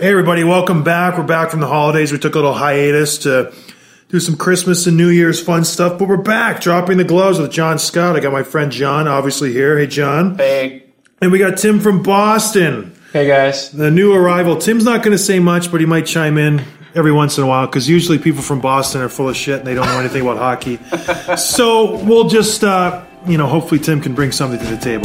Hey everybody, welcome back. We're back from the holidays. We took a little hiatus to do some Christmas and New Year's fun stuff, but we're back, dropping the gloves with John Scott. I got my friend John, obviously, here. Hey, John. Hey. And we got Tim from Boston. Hey, guys. The new arrival. Tim's not going to say much, but he might chime in every once in a while, because usually people from Boston are full of shit and they don't know anything about hockey. So we'll just, hopefully Tim can bring something to the table.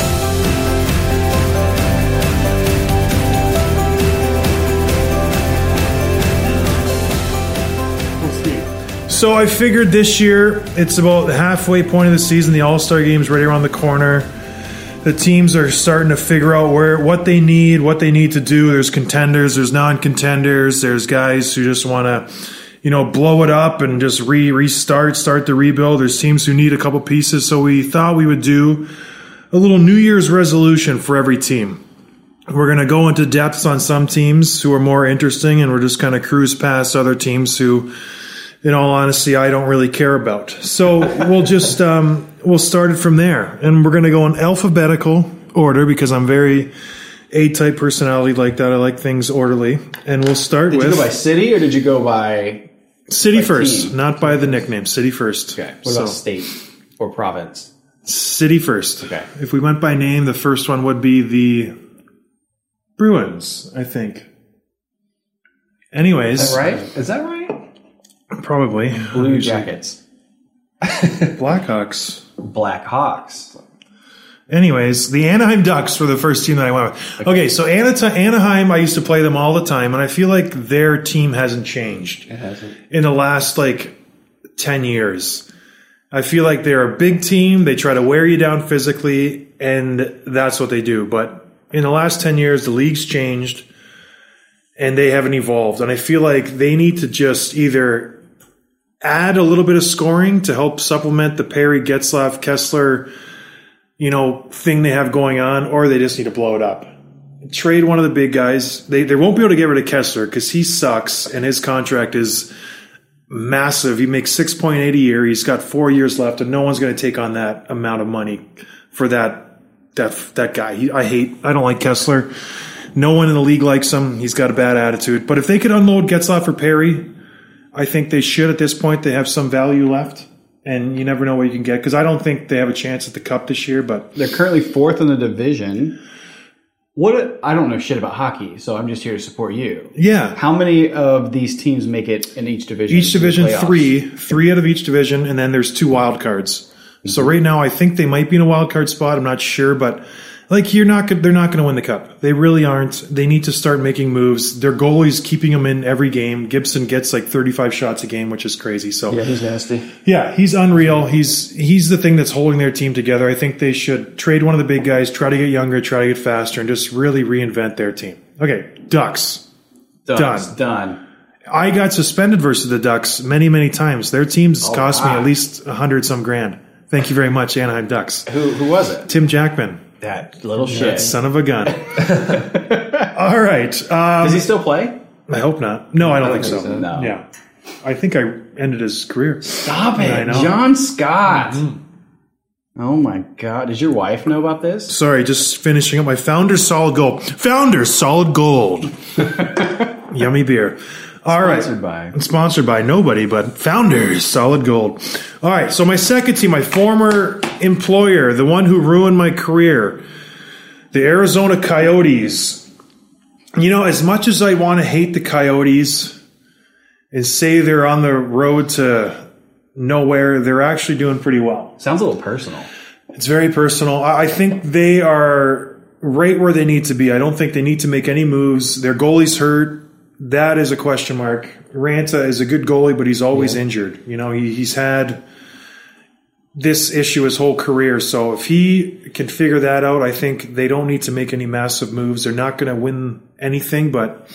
So I figured this year, it's about the halfway point of the season. The All-Star Game's right around the corner. The teams are starting to figure out what they need to do. There's contenders, there's non-contenders, there's guys who just want to, blow it up and just start the rebuild. There's teams who need a couple pieces. So we thought we would do a little New Year's resolution for every team. We're going to go into depths on some teams who are more interesting, and we're just kind of cruise past other teams who, in all honesty, I don't really care about. So we'll just we'll start it from there, and we're going to go in alphabetical order because I'm very A-type personality like that. I like things orderly, and we'll start with. Did you go by city or did you go by city first? Team? Not by the nickname. City first. Okay. What about state or province? City first. Okay. If we went by name, the first one would be the Bruins, I think. Anyways, is that right? Is that right? Probably. Blue Jackets. Blackhawks. Blackhawks. Anyways, the Anaheim Ducks were the first team that I went with. Okay, so Anaheim, I used to play them all the time, and I feel like their team hasn't changed. It hasn't. In the last, 10 years. I feel like they're a big team. They try to wear you down physically, and that's what they do. But in the last 10 years, the league's changed, and they haven't evolved. And I feel like they need to just either add a little bit of scoring to help supplement the Perry, Getzlaf, Kessler, thing they have going on, or they just need to blow it up. Trade one of the big guys. They won't be able to get rid of Kessler because he sucks and his contract is massive. He makes $6.8 a year. He's got 4 years left, and no one's going to take on that amount of money for that guy. I don't like Kessler. No one in the league likes him. He's got a bad attitude. But if they could unload Getzlaf or Perry, I think they should at this point. They have some value left, and you never know what you can get because I don't think they have a chance at the Cup this year. But they're currently fourth in the division. I don't know shit about hockey, so I'm just here to support you. Yeah. How many of these teams make it in each division? Each division, three out of each division, and then there's 2 wild cards. Mm-hmm. So right now, I think they might be in a wild card spot. I'm not sure, but they're not going to win the Cup. They really aren't. They need to start making moves. Their goalie's keeping them in every game. Gibson gets 35 shots a game, which is crazy. So yeah, he's nasty. Yeah, he's unreal. He's the thing that's holding their team together. I think they should trade one of the big guys, try to get younger, try to get faster, and just really reinvent their team. Okay, Ducks. Done. I got suspended versus the Ducks many, many times. Their teams cost me at least 100 some grand. Thank you very much, Anaheim Ducks. Who was it? Tim Jackman. That little shit. That son of a gun. All right. Does he still play? I hope not. No, I don't think so. No. Yeah. I think I ended his career. Stop it. I know. John Scott. Mm-hmm. Oh, my God. Does your wife know about this? Sorry, just finishing up my Founders Solid Gold. Founders Solid Gold. Yummy beer. All right. Sponsored by nobody, but Founders Solid Gold. All right, so my second team, my former employer, the one who ruined my career, the Arizona Coyotes. As much as I want to hate the Coyotes and say they're on the road to nowhere, they're actually doing pretty well. Sounds a little personal. It's very personal. I think they are right where they need to be. I don't think they need to make any moves. Their goalie's hurt. That is a question mark. Ranta is a good goalie, but he's always injured. He's had this issue his whole career. So if he can figure that out, I think they don't need to make any massive moves. They're not going to win anything, but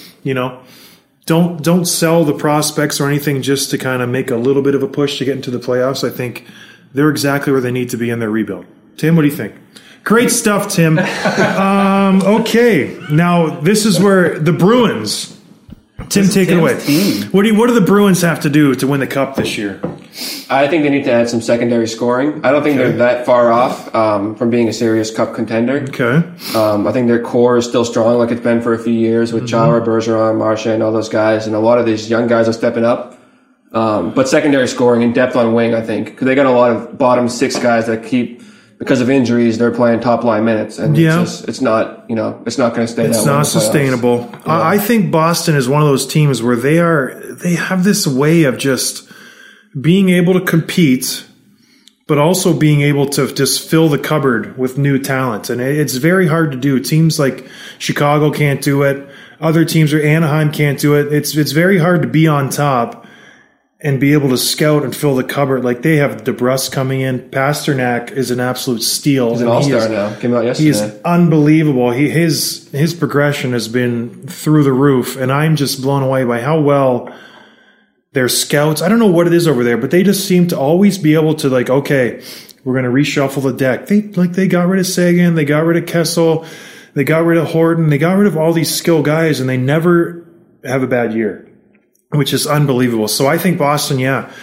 don't sell the prospects or anything just to kind of make a little bit of a push to get into the playoffs. I think they're exactly where they need to be in their rebuild. Tim, what do you think? Great stuff, Tim. Okay, now this is where the Bruins. Tim, take it away. Team. What do the Bruins have to do to win the Cup this year? I think they need to add some secondary scoring. I don't think they're that far off from being a serious Cup contender. Okay. I think their core is still strong like it's been for a few years with Chara, Bergeron, Marchand, all those guys. And a lot of these young guys are stepping up. But secondary scoring and depth on wing, I think. Because they got a lot of bottom six guys that keep, because of injuries, they're playing top line minutes. And it's not going to stay that way. It's not sustainable. Yeah. I think Boston is one of those teams where they have this way of just being able to compete, but also being able to just fill the cupboard with new talent. And it's very hard to do. Teams like Chicago can't do it. Other teams, or Anaheim, can't do it. It's very hard to be on top and be able to scout and fill the cupboard. Like, they have DeBrusque coming in. Pasternak is an absolute steal. He's an all-star now. Came out yesterday. He is unbelievable. His progression has been through the roof, and I'm just blown away by how well their scouts, I don't know what it is over there, but they just seem to always be able to, like, okay, we're going to reshuffle the deck. They got rid of Sagan, they got rid of Kessel, they got rid of Horton, they got rid of all these skill guys, and they never have a bad year, which is unbelievable. So I think Boston,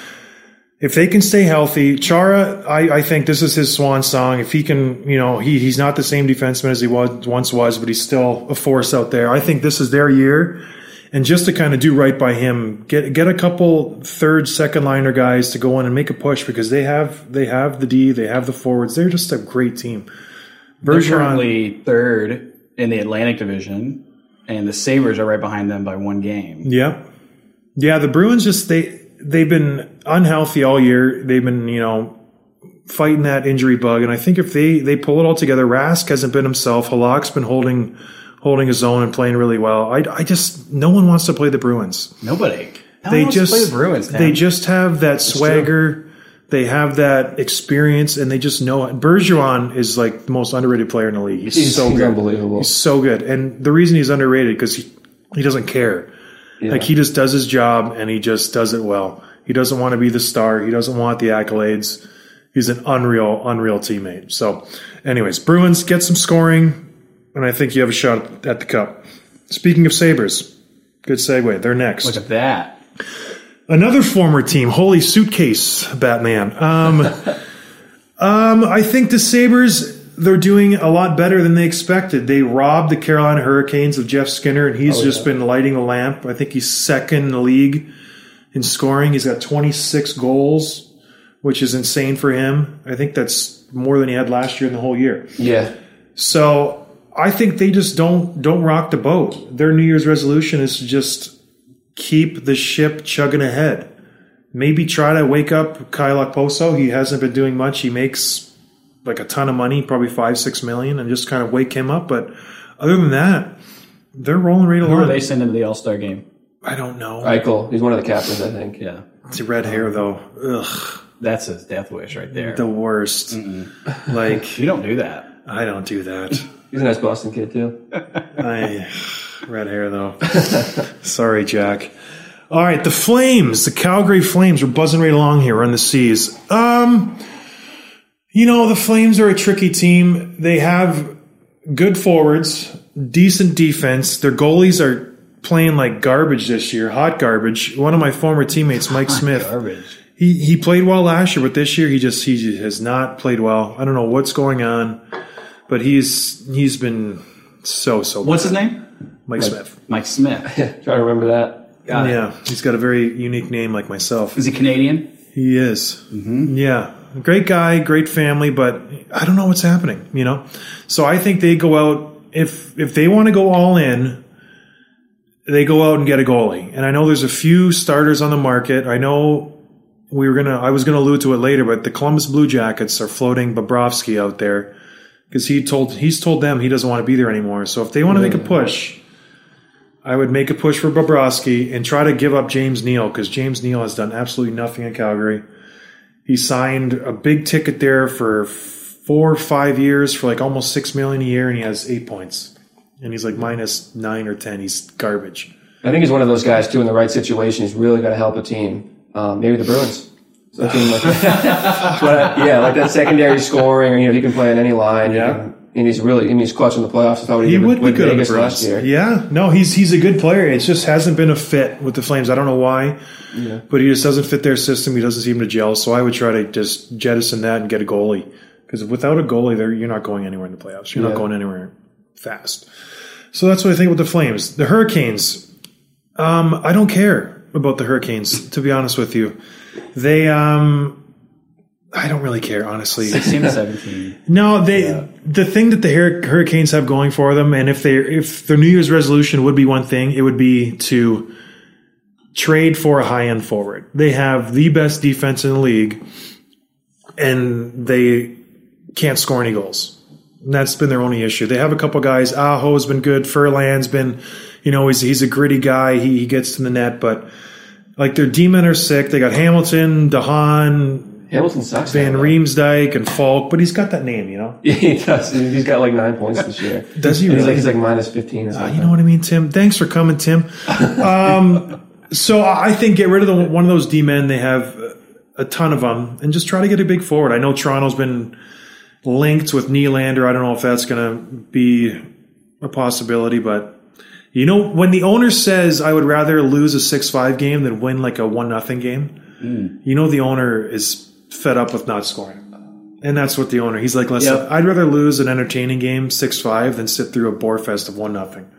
if they can stay healthy, Chara, I think this is his swan song. If he can, he's not the same defenseman as he once was, but he's still a force out there. I think this is their year. And just to kind of do right by him, get a couple third, second liner guys to go in and make a push, because they have the D, they have the forwards. They're just a great team. They're currently third in the Atlantic Division, and the Sabres are right behind them by one game. Yeah. Yeah, the Bruins they've been unhealthy all year. They've been, fighting that injury bug. And I think if they pull it all together, Rask hasn't been himself. Halak's been holding his own and playing really well. No one wants to play the Bruins. Nobody. No one wants to play the Bruins. They just have that swagger. True. They have that experience, and they just know it. Bergeron is like the most underrated player in the league. He's so good. Unbelievable. He's so good. And the reason he's underrated because he doesn't care. Yeah. Like, he just does his job, and he just does it well. He doesn't want to be the star. He doesn't want the accolades. He's an unreal teammate. So, anyways, Bruins, get some scoring, and I think you have a shot at the Cup. Speaking of Sabres, good segue. They're next. Look at that. Another former team. Holy suitcase, Batman. I think the Sabres, they're doing a lot better than they expected. They robbed the Carolina Hurricanes of Jeff Skinner, and he's been lighting the lamp. I think he's second in the league in scoring. He's got 26 goals, which is insane for him. I think that's more than he had last year in the whole year. Yeah. So I think they just don't rock the boat. Their New Year's resolution is to just keep the ship chugging ahead. Maybe try to wake up Kyle Okposo. He hasn't been doing much. He makes like a ton of money, probably $5-6 million, and just kind of wake him up. But other than that, they're rolling right along. Who are they sending to the All-Star game? I don't know. Eichel. He's one of the captains, I think. Yeah. It's red hair, though. Ugh. That's his death wish right there. The worst. Like, you don't do that. I don't do that. He's a nice Boston kid, too. Red hair, though. Sorry, Jack. All right, the Flames, the Calgary Flames, we're buzzing right along here on the Seas. The Flames are a tricky team. They have good forwards, decent defense. Their goalies are playing like garbage this year, hot garbage. One of my former teammates, Mike Smith, garbage. He played well last year, but this year he has not played well. I don't know what's going on, but he's been so bad. What's his name? Mike Smith. Mike Smith. Try to remember that. Yeah, he's got a very unique name like myself. Is he Canadian? He is. Mm-hmm. Yeah. Great guy, great family, but I don't know what's happening, So I think they go out, if they want to go all in, they go out and get a goalie. And I know there's a few starters on the market. I know I was gonna allude to it later, but the Columbus Blue Jackets are floating Bobrovsky out there because he's told them he doesn't want to be there anymore. So if they want to make a push, I would make a push for Bobrovsky and try to give up James Neal, because James Neal has done absolutely nothing in Calgary. He signed a big ticket there for 4 or 5 years for like almost $6 million a year, and he has 8 points. And he's like -9 or 10. He's garbage. I think he's one of those guys too in the right situation. He's really going to help a team. Maybe the Bruins. So a team like like that secondary scoring, or he can play on any line. Yeah. and he's clutch in the playoffs. I thought He would be good in the Vegas last Bruins. year. Yeah, no, he's a good player. It just hasn't been a fit with the Flames. I don't know why, but he just doesn't fit their system. He doesn't seem to gel. So I would try to just jettison that and get a goalie, because without a goalie, you're not going anywhere in the playoffs. You're not going anywhere fast. So that's what I think with the Flames. The Hurricanes, I don't care about the Hurricanes, to be honest with you. They, I don't really care, honestly. 16 to 17. No, the thing that the Hurricanes have going for them, and if their New Year's resolution would be one thing, it would be to trade for a high-end forward. They have the best defense in the league, and they can't score any goals. And that's been their only issue. They have a couple guys. Aho's been good. Furlan's been, he's a gritty guy. He gets to the net, but like their D-men are sick. They got Hamilton, DeHaan, Hamilton sucks. Van Riemsdyk, and Falk, but he's got that name, Yeah, he does. He's got like 9 points this year. Does he really? He's like minus 15 or something. You know what I mean, Tim? Thanks for coming, Tim. So I think get rid of one of those D-men. They have a ton of them, and just try to get a big forward. I know Toronto's been linked with Nylander. I don't know if that's going to be a possibility, but when the owner says I would rather lose a 6-5 game than win like a 1-0 game, the owner is fed up with not scoring. And that's what the owner, he's like, listen, I'd rather lose an entertaining game 6-5 than sit through a bore fest of 1-0.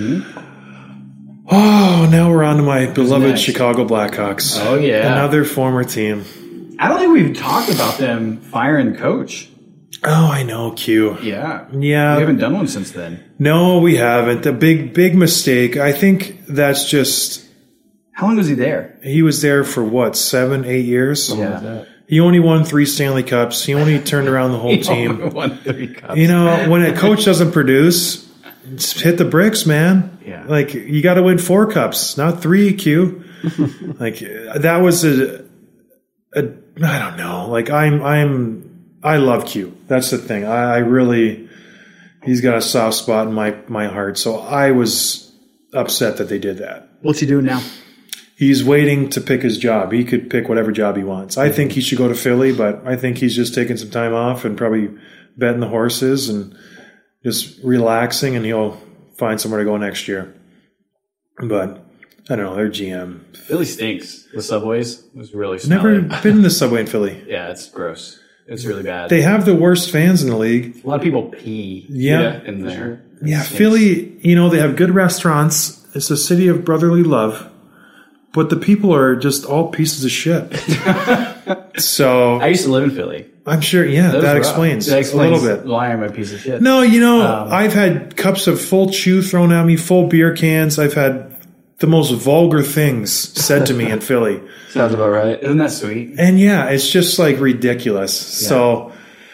Oh, now we're on to my beloved Chicago Blackhawks. Oh, yeah. Another former team. I don't think we've talked about them firing the coach. Oh, I know, Q. Yeah. Yeah. We haven't done one since then. No, we haven't. A big mistake. I think that's just... How long was he there? He was there for, 7-8 years? Yeah. He only won 3 Stanley Cups. He only turned around the whole team. He won 3 cups. When a coach doesn't produce, just hit the bricks, man. Yeah. Like, you got to win 4 cups, not 3, Q. Like, that was I don't know. Like, I love Q. That's the thing. I really, he's got a soft spot in my heart. So I was upset that they did that. What's he doing now? He's waiting to pick his job. He could pick whatever job he wants. I think he should go to Philly, but I think he's just taking some time off and probably betting the horses and just relaxing, and he'll find somewhere to go next year. But I don't know. Their GM. Philly stinks. The subways was really smelly. Never been in the subway in Philly. Yeah, it's gross. It's really bad. They have the worst fans in the league. A lot of people pee in there. Yeah, Philly, they have good restaurants. It's a city of brotherly love. But the people are just all pieces of shit. So I used to live in Philly. I'm sure, that explains a little bit. Why I'm a piece of shit. No, I've had cups of full chew thrown at me, full beer cans. I've had the most vulgar things said to me in Philly. Sounds about right. Isn't that sweet? And it's just like ridiculous. Yeah. So,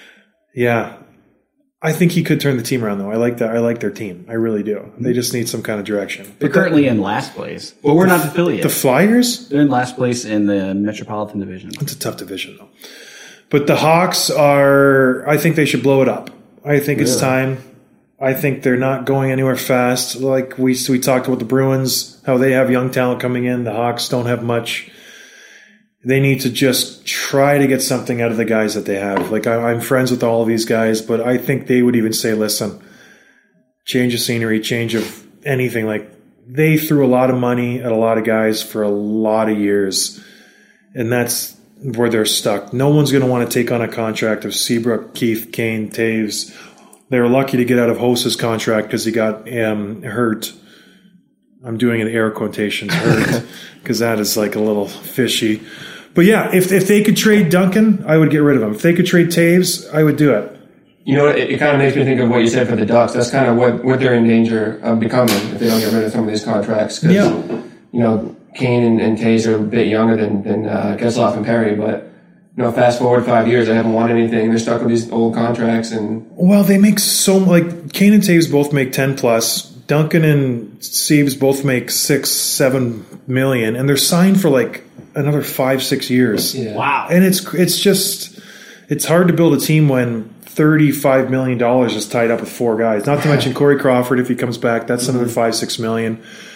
I think he could turn the team around, though. I like that. I like their team. I really do. They just need some kind of direction. They're currently in last place. Well, we're not the yet. The Flyers? They're in last place in the Metropolitan Division. It's a tough division, though. But the Hawks I think they should blow it up. I think it's time. I think they're not going anywhere fast. Like we talked about the Bruins, how they have young talent coming in. The Hawks don't have much. They need to just try to get something out of the guys that they have. Like, I'm friends with all of these guys, but I think they would even say, listen, change of scenery, change of anything. Like, they threw a lot of money at a lot of guys for a lot of years, and that's where they're stuck. No one's going to want to take on a contract of Seabrook, Keith, Kane, Taves. They were lucky to get out of Host's contract because he got hurt. I'm doing an air quotations, hurt, because that is like a little fishy. But if they could trade Duncan, I would get rid of him. If they could trade Taves, I would do it. You know, it kind of makes me think of what you said for the Ducks. That's kind of what they're in danger of becoming if they don't get rid of some of these contracts. Because, Kane and Taves are a bit younger than Getzlaf and Perry, but fast forward 5 years, they haven't won anything. They're stuck with these old contracts, and they make Kane and Taves both make 10+. Duncan and Siebes both make $6-7 million, and they're signed for like another 5-6 years. Yeah. Wow! And it's hard to build a team when $35 million is tied up with 4 guys. Not to mention Corey Crawford if he comes back, that's another $5-6 million.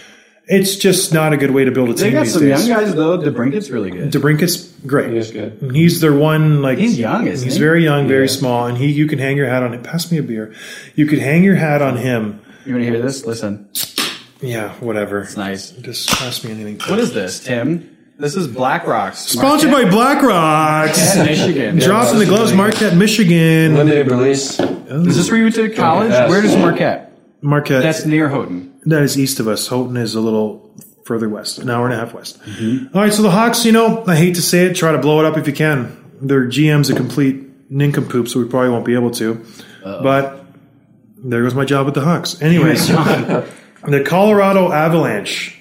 It's just not a good way to build a They team got these some days. young guys though. DeBrinket's really good. DeBrinket's great. He is good. He's their one, like He's young, isn't he's he? very young, very small, and you can hang your hat on him. Pass me a beer. You could hang your hat on him. You want to hear this? Listen, Yeah, whatever. it's nice. Just pass me anything. What is this, Tim? This is Black Rocks. Sponsored by Black Rocks. Michigan. Dropping the gloves, Marquette, Michigan. Limited release. Is this where you went to college? Yes. Where is Marquette? Marquette. That's near Houghton. That is east of us. Houghton is a little further west, an hour and a half west. Mm-hmm. All right, so the Hawks, I hate to say it, try to blow it up if you can. Their GM's a complete nincompoop, so we probably won't be able to. But there goes my job with the Hawks. Anyways, the Colorado Avalanche.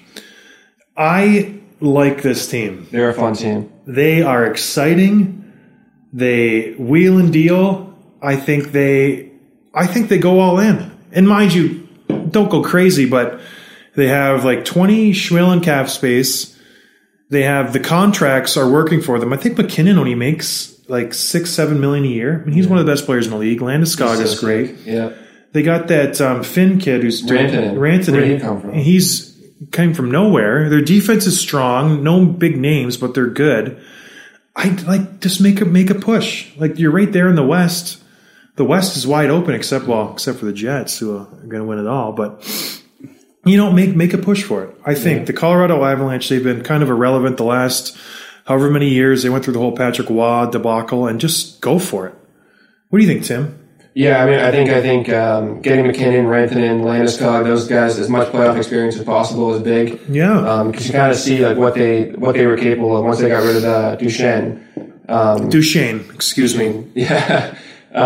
I like this team. They're a fun team. They are exciting. They wheel and deal. I think they go all in. And mind you, don't go crazy, but they have like 20 schmil in cap space. They have the contracts are working for them. I think McKinnon only makes like $6-7 million a year. I mean, he's one of the best players in the league. Landeskog is great. Yeah. They got that Finn kid who's Rantanen. Where did he come from? He's came from nowhere. Their defense is strong. No big names, but they're good. I like just make a push. Like you're right there in the West. The West is wide open, except for the Jets, who are going to win it all. But make a push for it. I think the Colorado Avalanche, they've been kind of irrelevant the last however many years. They went through the whole Patrick Waugh debacle, and just go for it. What do you think, Tim? Yeah, I mean, I think getting McKinnon, Rantanen, Landeskog, those guys, as much playoff experience as possible is big. Yeah, because you kind of see like what they were capable of once they got rid of Duchesne. Duchesne, excuse me. Yeah.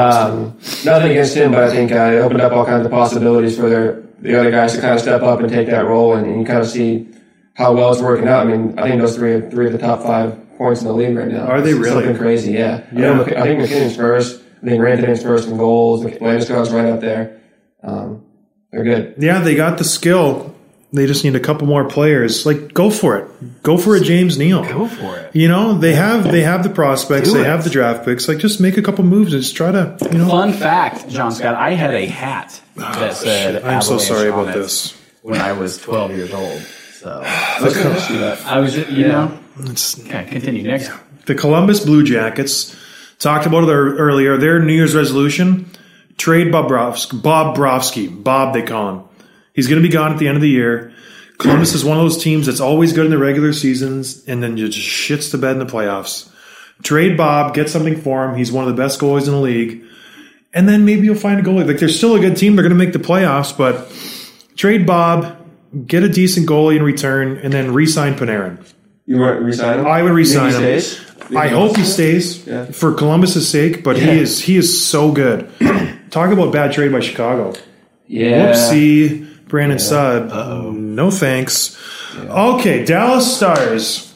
Nothing against him, but I think it opened up all kinds of possibilities for the other guys to kind of step up and take that role, and you kind of see how well it's working out. I mean, I think those three of the top 5 points in the league right now. Are they really? Something crazy, yeah. Yeah. I think McKinnon's first. I think Rantanen's first in goals. Landeskog's right up there. They're good. Yeah, they got the skill. They just need a couple more players. Like, go for it. Go for a James Neal. Go for it. They have the prospects. They have the draft picks. Like, just make a couple moves and just try to, Fun fact, John Scott, I had a hat that said I'm so Avalanche sorry on about it this. when I was 12 years old. So Let's go history that. I was just, okay, continue next. The Columbus Blue Jackets, talked about it earlier, their New Year's resolution, trade Bob Brovsky. Bob, they call him. He's going to be gone at the end of the year. Columbus is one of those teams that's always good in the regular seasons and then just shits the bed in the playoffs. Trade Bob, get something for him. He's one of the best goalies in the league. And then maybe you'll find a goalie. Like, they're still a good team. They're going to make the playoffs, but trade Bob, get a decent goalie in return, and then re-sign Panarin. You want to re-sign him? I would re-sign him. He stays? I hope he stays for Columbus's sake, but he is so good. Talk about bad trade by Chicago. Yeah. Whoopsie, Brandon Saad. No thanks. Yeah. Okay, Dallas Stars.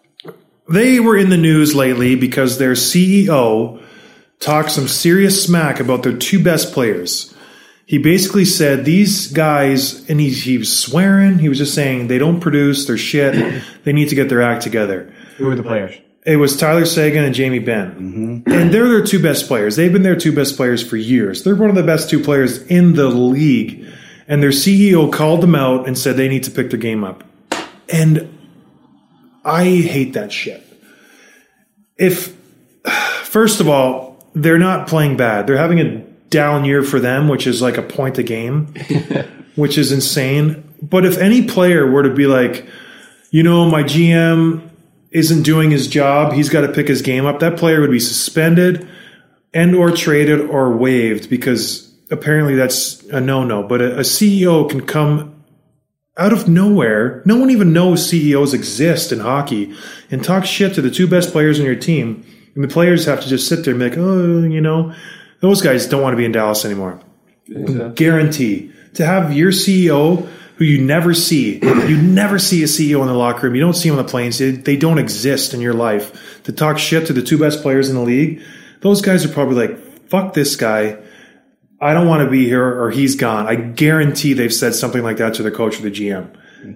They were in the news lately because their CEO talked some serious smack about their 2 best players. He basically said these guys, and he was swearing, he was just saying they don't produce, they're shit, they need to get their act together. Who are the players? It was Tyler Seguin and Jamie Benn. Mm-hmm. And they're their 2 best players. They've been their 2 best players for years. They're one of the best 2 players in the league. And their CEO called them out and said they need to pick their game up. And I hate that shit. First of all, they're not playing bad. They're having a down year for them, which is like a point a game, which is insane. But if any player were to be like, my GM isn't doing his job, he's got to pick his game up, that player would be suspended and or traded or waived, because apparently that's a no-no. But a CEO can come out of nowhere. No one even knows CEOs exist in hockey, and talk shit to the 2 best players on your team. And the players have to just sit there and be like, those guys don't want to be in Dallas anymore. Guarantee. To have your CEO, who you never see a CEO in the locker room, you don't see him on the planes, they don't exist in your life, to talk shit to the 2 best players in the league, those guys are probably like, fuck this guy, I don't want to be here, or he's gone. I guarantee they've said something like that to the coach or the GM.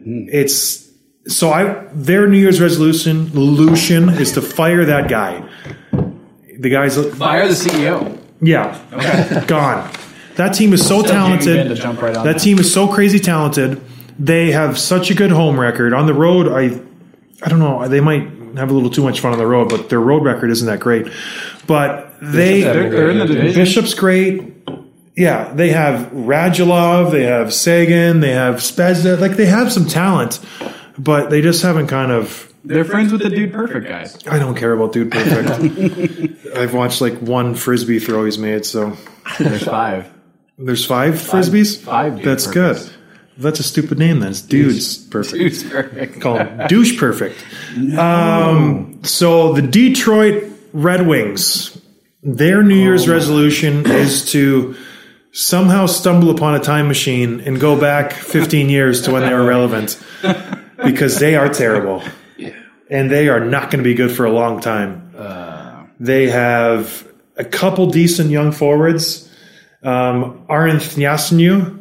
Mm-hmm. Their New Year's resolution is to fire that guy. The guy's fire the CEO. Yeah. Okay. Gone. That team is so talented. That team is so crazy talented. They have such a good home record. On the road, I don't know. They might have a little too much fun on the road, but their road record isn't that great. But They're in the division. Bishop's great. Yeah, they have Radulov, they have Sagan, they have Spezza. Like, they have some talent, but they just haven't kind of... They're friends with the Dude Perfect guys. I don't care about Dude Perfect. I've watched like one Frisbee throw he's made, so... There's 5. There's 5 Frisbees? 5 Dude That's Perfects. good. That's a stupid name then. It's Dude's Perfect. Dude's Perfect. Call him Douche Perfect. So the Detroit Red Wings, their New Year's resolution is to somehow stumble upon a time machine and go back 15 years to when they were relevant, because they are terrible. And they are not going to be good for a long time. They have a couple decent young forwards. Arinth Nyasnu.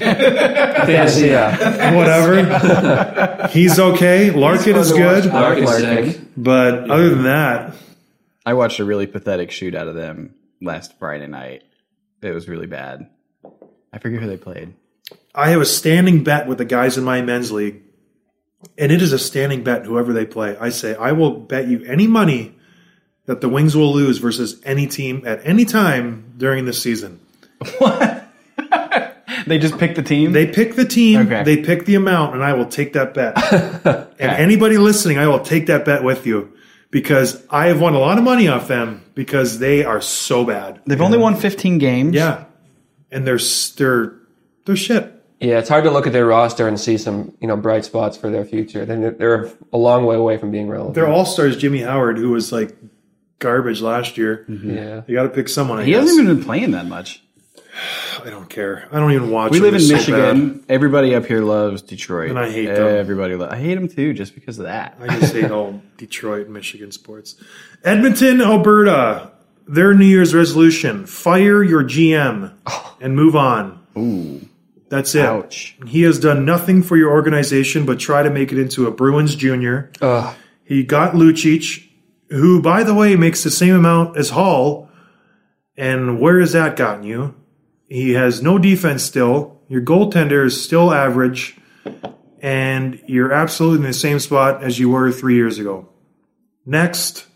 Whatever. He's okay. Larkin is good. Larkin's sick. But other than that, I watched a really pathetic shoot out of them last Friday night. It was really bad. I forget who they played. I have a standing bet with the guys in my men's league, and it is a standing bet whoever they play. I say, I will bet you any money that the Wings will lose versus any team at any time during the season. What? They just pick the team? They pick the team, Okay. they pick the amount, and I will take that bet. And anybody listening, I will take that bet with you, because I have won a lot of money off them because they are so bad. They've only won 15 games. Yeah. And they're shit. Yeah, it's hard to look at their roster and see some, bright spots for their future. They're a long way away from being relevant. Their all-stars, Jimmy Howard, who was like garbage last year. Yeah. You got to pick someone, I He guess. hasn't even been playing that much. I don't care. I don't even watch We them. live in They're so Michigan. bad. Everybody up here loves Detroit. And I hate them. I hate them too, just because of that. I just hate all Detroit, Michigan sports. Edmonton, Alberta. Their New Year's resolution: fire your GM and move on. Ooh. That's it. Ouch. He has done nothing for your organization but try to make it into a Bruins junior. He got Lucic, who, by the way, makes the same amount as Hall. And where has that gotten you? He has no defense still. Your goaltender is still average. And you're absolutely in the same spot as you were 3 years ago. Next.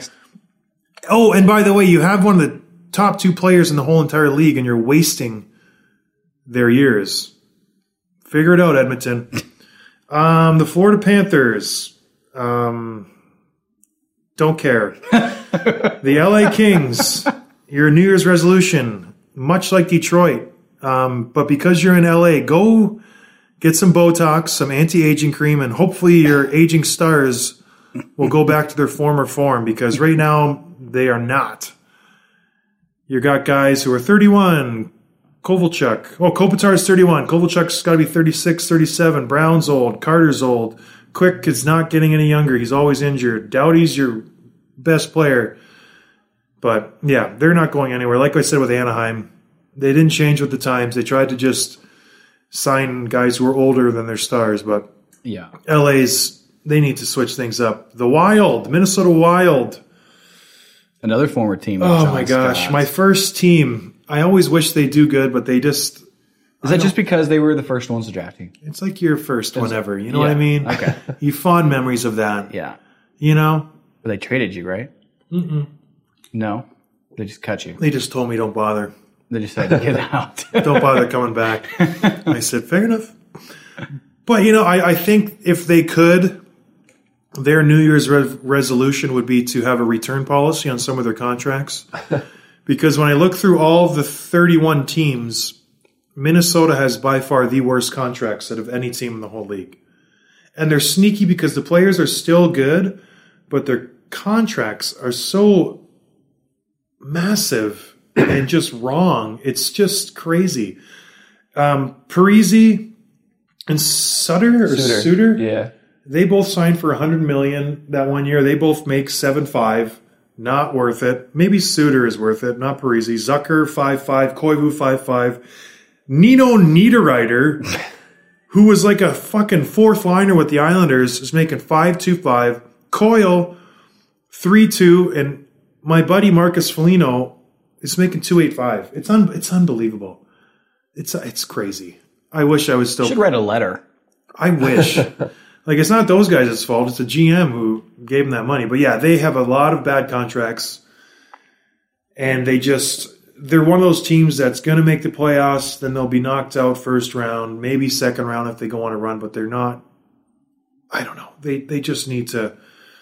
Oh, and by the way, you have one of the top 2 players in the whole entire league, and you're wasting their years. Figure it out, Edmonton. The Florida Panthers. Don't care. The LA Kings. Your New Year's resolution, much like Detroit. But because you're in LA, go get some Botox, some anti-aging cream, and hopefully your aging stars will go back to their former form, because right now they are not. You got guys who are 31. Kovalchuk. Oh, Kopitar's 31. Kovalchuk's got to be 36, 37. Brown's old. Carter's old. Quick is not getting any younger. He's always injured. Doughty's your best player. But, yeah, they're not going anywhere. Like I said with Anaheim, they didn't change with the times. They tried to just sign guys who are older than their stars. But Yeah. LA's, they need to switch things up. The Wild, Minnesota Wild. Another former team. of Oh, John my gosh. Scott's. My first team. I always wish they do good, but they just... Is that just because they were the first ones to draft you? It's like your first one ever. You know what I yeah, mean? okay. You fond memories of that. Yeah. You know? But they traded you, right? No. They just cut you. They just told me don't bother. They just said, get out. Don't bother coming back. I said, fair enough. But, I think if they could, their New Year's resolution would be to have a return policy on some of their contracts. Because when I look through all the 31 teams, Minnesota has by far the worst contracts out of any team in the whole league. And they're sneaky because the players are still good, but their contracts are so massive and just wrong. It's just crazy. Parise and Suter? Yeah. They both signed for $100 million that 1 year. They both make 7.5. Not worth it. Maybe Suter is worth it, not Parise. Zucker, 5.5. Koivu, 5.5. Nino Niederreiter, who was like a fucking fourth liner with the Islanders, is making 5.25. Coyle, 3.2. And my buddy Marcus Foligno is making 2.85. It's unbelievable. It's crazy. I wish I was still... You should write a letter. I wish. Like, it's not those guys' fault. It's the GM who gave them that money. But, yeah, they have a lot of bad contracts. And they're one of those teams that's going to make the playoffs. Then they'll be knocked out first round, maybe second round if they go on a run. But they're not. I don't know. They just need to.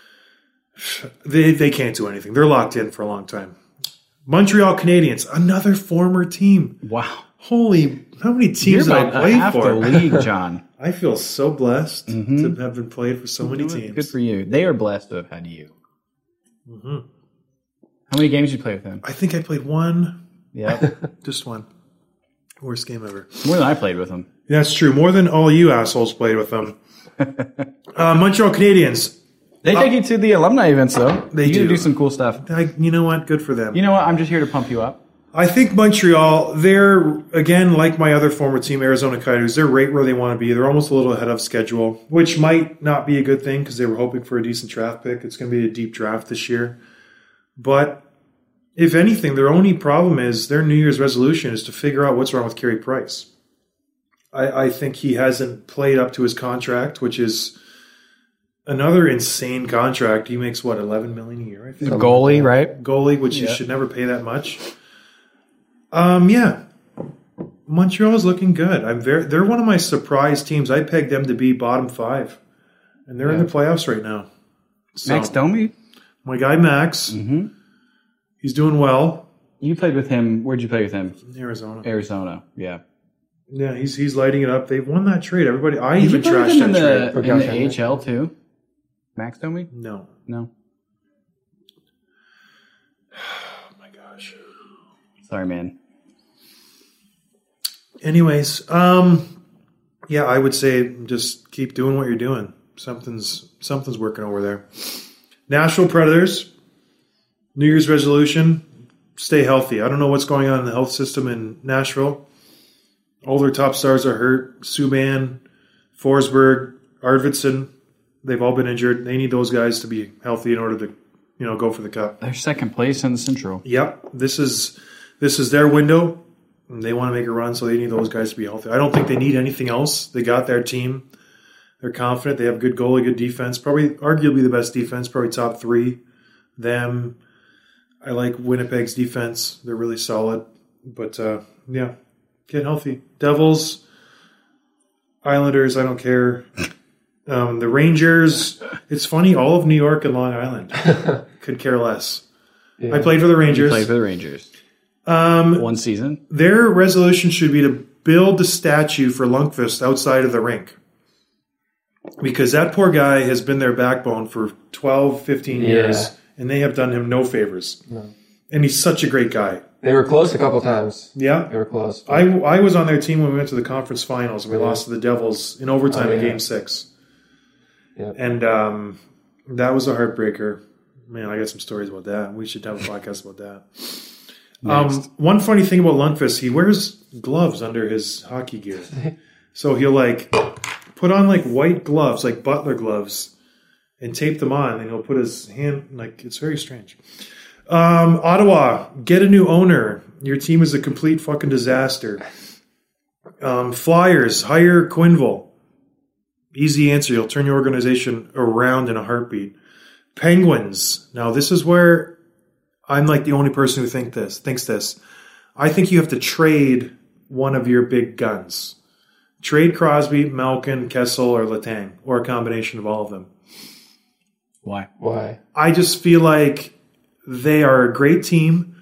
They can't do anything. They're locked in for a long time. Montreal Canadiens, another former team. Wow. Holy, how many teams You're have I about played half for? the league, John. I feel so blessed to have been played for so many teams. Good for you. They are blessed to have had you. Mm-hmm. How many games did you play with him? I think I played one. Yeah. Just one. Worst game ever. More than I played with him. That's true. More than all you assholes played with them. Montreal Canadiens. They take you to the alumni events, though. They you do. do some cool stuff. You know what? Good for them. You know what? I'm just here to pump you up. I think Montreal, they're, again, like my other former team, Arizona Coyotes, they're right where they want to be. They're almost a little ahead of schedule, which might not be a good thing because they were hoping for a decent draft pick. It's going to be a deep draft this year. But if anything, their only problem is their New Year's resolution is to figure out what's wrong with Carey Price. I think he hasn't played up to his contract, which is another insane contract. He makes, what, $11 million a year, I think? The goalie, right? Goalie, which you should never pay that much. Yeah. Montreal is looking good. They're one of my surprise teams. I pegged them to be bottom 5. And they're in the playoffs right now. So, Max Domi? my guy Max. He's doing well. You played with him. Where'd you play with him? Arizona. Arizona, yeah. Yeah, he's lighting it up. They've won that trade. Everybody, I Did even you play with trashed him that trade. in the AHL too? Max Domi? No. No. Oh my gosh. Sorry, man. Anyways, yeah, I would say just keep doing what you're doing. Something's working over there. Nashville Predators, New Year's resolution, stay healthy. I don't know what's going on in the health system in Nashville. All their top stars are hurt. Subban, Forsberg, Arvidsson, they've all been injured. They need those guys to be healthy in order to, go for the cup. They're second place in the Central. Yep, this is their window. And they want to make a run, so they need those guys to be healthy. I don't think they need anything else. They got their team. They're confident. They have good goalie, good defense. Probably, arguably the best defense. Probably top 3. Them. I like Winnipeg's defense. They're really solid. But, yeah, get healthy. Devils, Islanders, I don't care. The Rangers, it's funny, all of New York and Long Island could care less. Yeah. I played for the Rangers. You played for the Rangers. One season. Their resolution should be to build a statue for Lundqvist outside of the rink. Because that poor guy has been their backbone for 12, 15 years, and they have done him no favors. No. And he's such a great guy. They were close a couple times. Yeah. They were close. I was on their team when we went to the conference finals, and we lost to the Devils in overtime in Game 6. Yeah. And that was a heartbreaker. Man, I got some stories about that. We should have a podcast about that. One funny thing about Lundqvist, he wears gloves under his hockey gear. So he'll put on white gloves, like Butler gloves, and tape them on, and he'll put his hand, it's very strange. Ottawa, get a new owner. Your team is a complete fucking disaster. Flyers, hire Quenneville. Easy answer. You'll turn your organization around in a heartbeat. Penguins. Now, this is where I'm the only person who thinks this. I think you have to trade one of your big guns. Trade Crosby, Malkin, Kessel, or Letang, or a combination of all of them. Why? I just feel like they are a great team,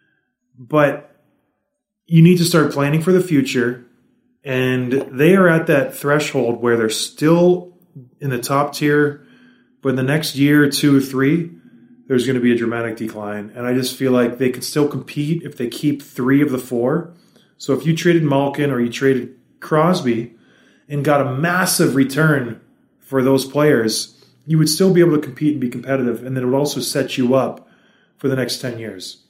but you need to start planning for the future. And they are at that threshold where they're still in the top tier, but in the next year, 2 or 3, there's going to be a dramatic decline. And I just feel like they could still compete if they keep 3 of the 4. So if you traded Malkin or you traded Crosby and got a massive return for those players, you would still be able to compete and be competitive, and then it would also set you up for the next 10 years.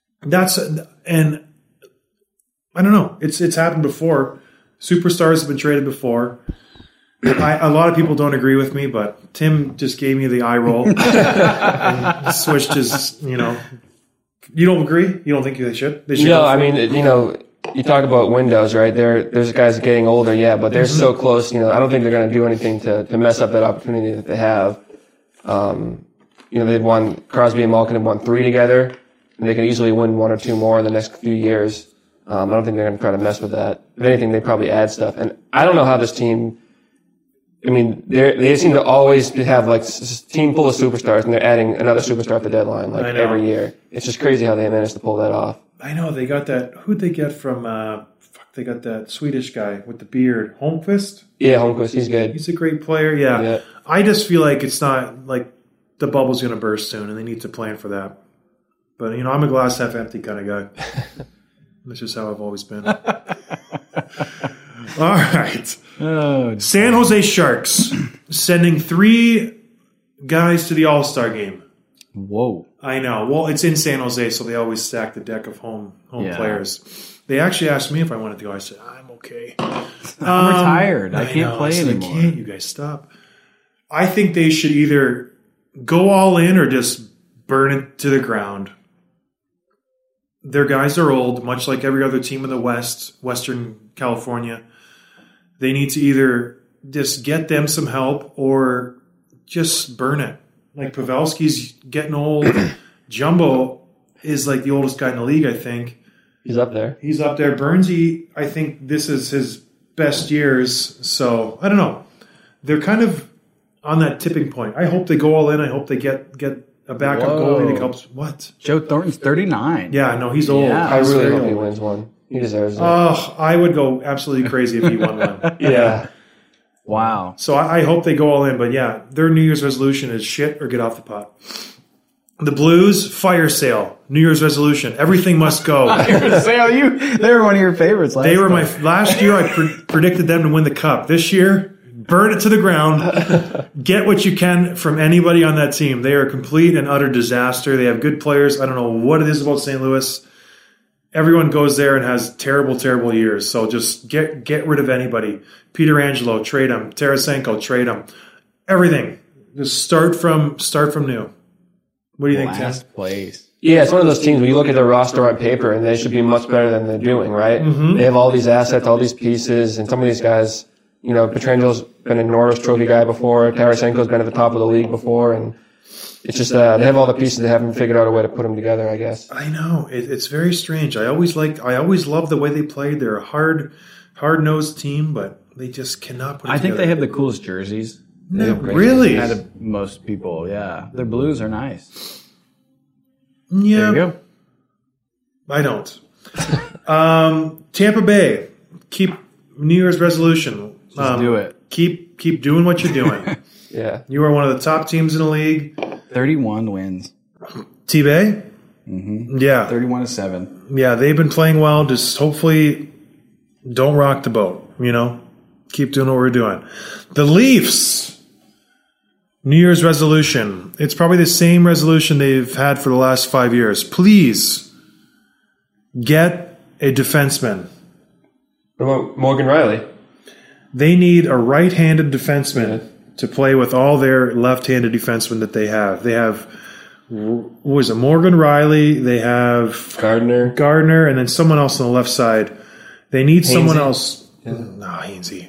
And I don't know. It's happened before. Superstars have been traded before. A lot of people don't agree with me, but Tim just gave me the eye roll and switched his, You don't agree? You don't think they should? They should. No, I mean, you talk about windows, right? There's guys getting older, yeah, but they're so close. I don't think they're going to do anything to mess up that opportunity that they have. They've won, Crosby and Malkin have won 3 together, and they can easily win 1 or 2 more in the next few years. I don't think they're going to try to mess with that. If anything, they probably add stuff. And I don't know how this team, they seem to always have like a team full of superstars, and they're adding another superstar at the deadline every year. It's just crazy how they managed to pull that off. I know they got that. Who'd they get from? They got that Swedish guy with the beard, Holmqvist. Yeah, Holmqvist. He's good. He's a great player. Yeah. I just feel like it's not like the bubble's going to burst soon, and they need to plan for that. But I'm a glass half empty kind of guy. That's just how I've always been. All right. Oh, San Jose Sharks sending 3 guys to the All-Star game. Whoa. I know. Well, it's in San Jose, so they always stack the deck of home players. They actually asked me if I wanted to go. I said, I'm okay. I'm retired. I can't play anymore. I can't. You guys stop. I think they should either go all in or just burn it to the ground. Their guys are old, much like every other team in the West, Western California. They need to either just get them some help or just burn it. Like Pavelski's getting old. Jumbo is like the oldest guy in the league, I think. He's up there. Bernsey, I think this is his best years. So, I don't know. They're kind of on that tipping point. I hope they go all in. I hope they get a backup goalie that helps. What? Joe Thornton's 39. Yeah, no, he's old. Yeah, I really hope he wins one. He deserves it. Oh, I would go absolutely crazy if he won one. Yeah. Wow. So I hope they go all in. But yeah, their New Year's resolution is shit or get off the pot. The Blues, fire sale. New Year's resolution. Everything must go. They were one of your favorites last They were time. last year I predicted them to win the cup. This year, burn it to the ground. Get what you can from anybody on that team. They are a complete and utter disaster. They have good players. I don't know what it is about St. Louis. Everyone goes there and has terrible, terrible years. So just get rid of anybody. Peter Angelo, trade him. Tarasenko, trade him. Everything. Just start from new. What do you think, Tim? Last place. Yeah, it's one of those teams where you look at their roster on paper and they should be much better than they're doing, right? Mm-hmm. They have all these assets, all these pieces, and some of these guys, Petrangelo's been a Norris Trophy guy before, Tarasenko's been at the top of the league before, and it's just they have all the pieces. They haven't figured out a way to put them together, I guess. I know. It's very strange. I always loved the way they played. They're a hard-nosed team, but they just cannot put it I think together. they have the coolest jerseys. No, really? Out of most people, yeah. Their blues are nice. Yeah. There you go. I don't. Tampa Bay, keep New Year's resolution. Just do it. Keep doing what you're doing. Yeah. You are one of the top teams in the league. 31 wins. T-Bay? Mm-hmm. Yeah. 31-7. Yeah, they've been playing well. Just hopefully don't rock the boat, Keep doing what we're doing. The Leafs, New Year's resolution. It's probably the same resolution they've had for the last 5 years. Please get a defenseman. What about Morgan Riley? They need a right-handed defenseman to play with all their left-handed defensemen that they have. They have, Morgan Riley. They have Gardner, and then someone else on the left side. They need someone else. Yeah. No, Hainsey.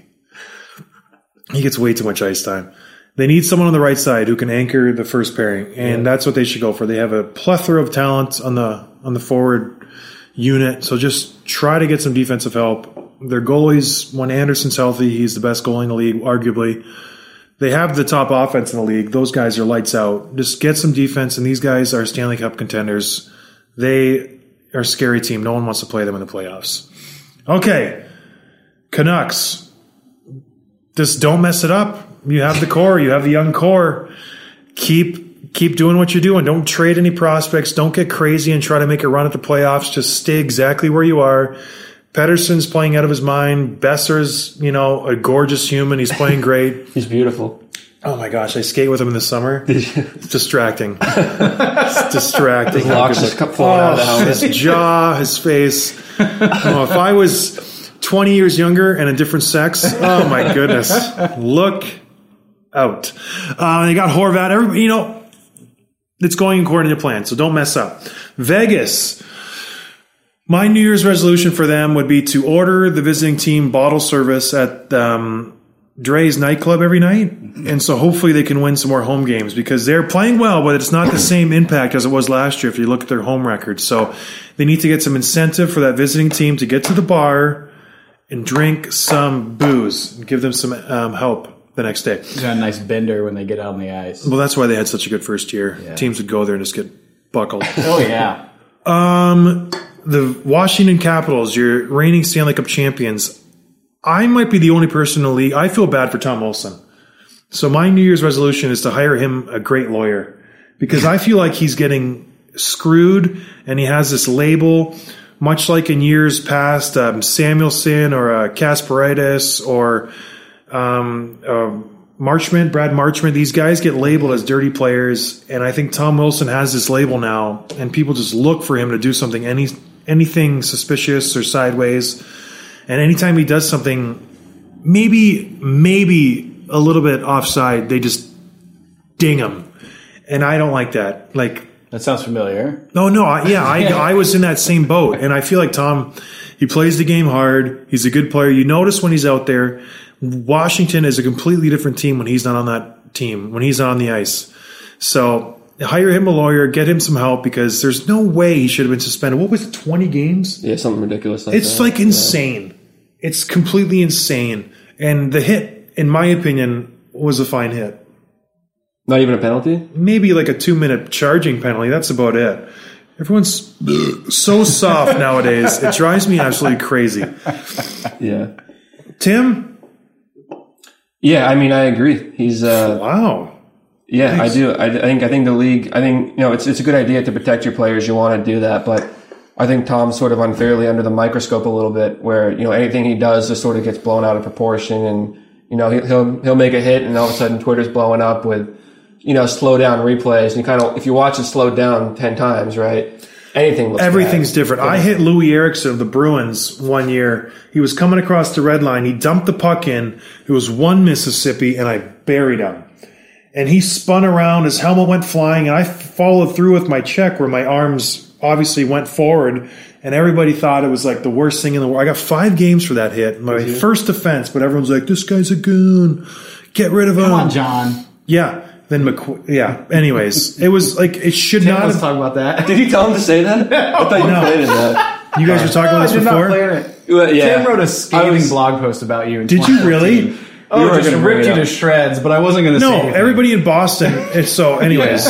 He gets way too much ice time. They need someone on the right side who can anchor the first pairing, and that's what they should go for. They have a plethora of talent on the forward unit, so just try to get some defensive help. Their goalies, when Anderson's healthy, he's the best goalie in the league, arguably. They have the top offense in the league. Those guys are lights out. Just get some defense, and these guys are Stanley Cup contenders. They are a scary team. No one wants to play them in the playoffs. Okay, Canucks. Just don't mess it up. You have the core. You have the young core. Keep doing what you're doing. Don't trade any prospects. Don't get crazy and try to make a run at the playoffs. Just stay exactly where you are. Pedersen's playing out of his mind. Besser's, a gorgeous human. He's playing great. He's beautiful. Oh my gosh, I skate with him in the summer. It's distracting. It's distracting. His locks just kept falling out of the helmet. His jaw, his face. If I was 20 years younger and a different sex, oh my goodness. Look out. They got Horvat. Everybody, it's going according to plan, so don't mess up. Vegas. My New Year's resolution for them would be to order the visiting team bottle service at Dre's nightclub every night. And so hopefully they can win some more home games because they're playing well, but it's not the same impact as it was last year if you look at their home record. So they need to get some incentive for that visiting team to get to the bar and drink some booze and give them some help the next day. Got a nice bender when they get out on the ice. Well, that's why they had such a good first year. Yeah. Teams would go there and just get buckled. Oh, yeah. The Washington Capitals, your reigning Stanley Cup champions, I might be the only person in the league. I feel bad for Tom Wilson. So my New Year's resolution is to hire him a great lawyer because I feel like he's getting screwed and he has this label, much like in years past, Samuelson or Kasparidis or Brad Marchment. These guys get labeled as dirty players, and I think Tom Wilson has this label now, and people just look for him to do something, anything suspicious or sideways. And anytime he does something, maybe a little bit offside, they just ding him. And I don't like that. That sounds familiar. No, I was in that same boat. And I feel like Tom, he plays the game hard. He's a good player. You notice when he's out there, Washington is a completely different team when he's not on that team, when he's not on the ice. So hire him a lawyer, get him some help because there's no way he should have been suspended. What was it, 20 games? Yeah, something ridiculous like it's that. It's insane. Yeah. It's completely insane. And the hit, in my opinion, was a fine hit. Not even a penalty? Maybe like a 2-minute charging penalty. That's about it. Everyone's so soft nowadays. It drives me absolutely crazy. Yeah. Tim? Yeah, I mean, I agree. He's wow. Yeah, Thanks. I do. I think the league. I think it's a good idea to protect your players. You want to do that, but I think Tom's sort of unfairly under the microscope a little bit, where anything he does just sort of gets blown out of proportion, and he'll make a hit, and all of a sudden Twitter's blowing up with slow down replays, and if you watch it slowed down 10 times, right? Everything's bad. Different. I hit Louis Eriksson of the Bruins one year. He was coming across the red line. He dumped the puck in. It was 1 Mississippi, and I buried him. And he spun around. His helmet went flying, and I followed through with my check where my arms obviously went forward, and everybody thought it was like the worst thing in the world. I got 5 games for that hit. My first offense, but everyone's like, this guy's a goon. Get rid of him. Come on, John. Yeah. Then anyways, it was like it should not have. Let's talk about that. Did he tell him to say that? I thought you played that. You guys were talking about this before? Well, yeah. Tim wrote a scathing blog post about you. Did you really? Oh, just ripped you to shreds, but I wasn't going to say anything. Everybody in Boston. So, anyways,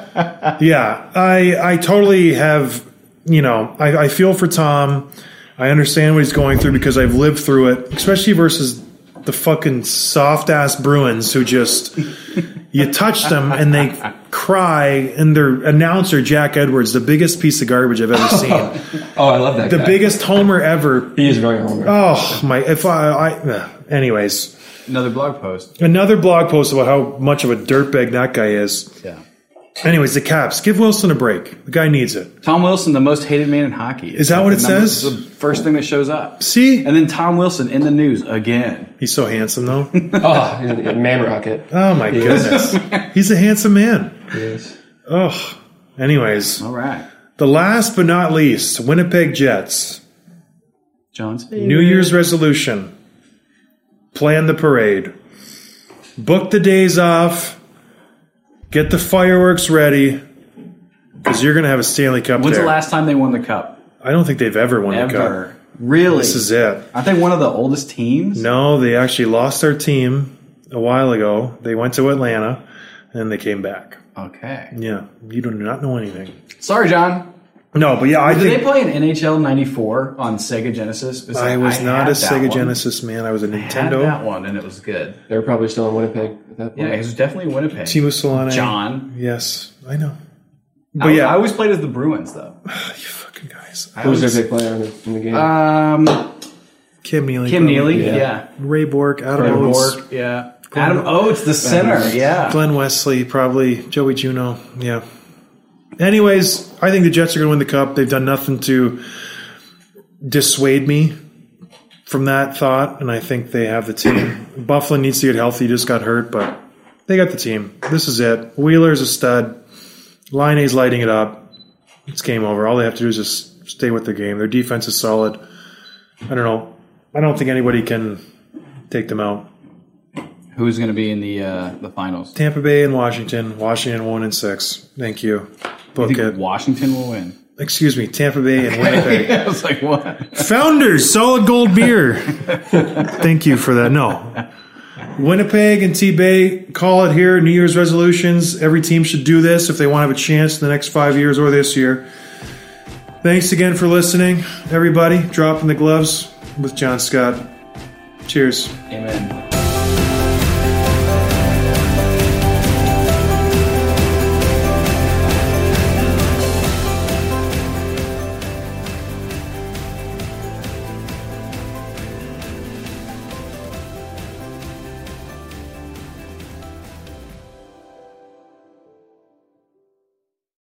I totally have. I feel for Tom. I understand what he's going through because I've lived through it, especially versus the fucking soft ass Bruins who just you touch them and they cry, and their announcer Jack Edwards, the biggest piece of garbage I've ever seen. Oh, I love that guy. The biggest homer ever. He is very homer. Oh my! Anyways, another blog post about how much of a dirtbag that guy is. Yeah. Anyways, the Caps. Give Wilson a break. The guy needs it. Tom Wilson, the most hated man in hockey. Is that what it says? It's the first thing that shows up. See? And then Tom Wilson in the news again. He's so handsome, though. He's a man rocket. Oh, my goodness. He's a handsome man. He is. Oh. Anyways. All right. The last but not least, Winnipeg Jets. John's favorite. New Year's resolution. Plan the parade. Book the days off. Get the fireworks ready, because you're going to have a Stanley Cup When's there. the last time they won the Cup? I don't think they've ever won the Cup. Really? This is it. Aren't they one of the oldest teams? No, they actually lost their team a while ago. They went to Atlanta, and then they came back. Okay. Yeah, you do not know anything. Sorry, John. No, but yeah, Did they play in NHL 94 on Sega Genesis? I was not a Sega Genesis man. I was a Nintendo. I had that one, and it was good. They were probably still in Winnipeg at that point. Yeah, it was definitely Winnipeg. Timo Solana. John. Yes, I know. But yeah. I always played as the Bruins, though. You fucking guys. Who was their big player in the game? Kim Neely. Kim Neely, yeah. Ray Bork, Adam Oates. Yeah. Adam Oates, the center, yeah. Glenn Wesley, probably. Joey Juneau, yeah. Anyways, I think the Jets are going to win the Cup. They've done nothing to dissuade me from that thought, and I think they have the team. Buffalo needs to get healthy. He just got hurt, but they got the team. This is it. Wheeler's a stud. Laine's lighting it up. It's game over. All they have to do is just stay with their game. Their defense is solid. I don't know. I don't think anybody can take them out. Who's going to be in the finals? Tampa Bay and Washington. Washington 1-6. Thank you. Book You think it. Washington will win? Excuse me, Tampa Bay and Winnipeg. I was like, what? Founders, Solid Gold Beer. Thank you for that. No. Winnipeg and T-Bay, call it here. New Year's resolutions. Every team should do this if they want to have a chance in the next 5 years or this year. Thanks again for listening, everybody. Dropping the gloves with John Scott. Cheers. Amen.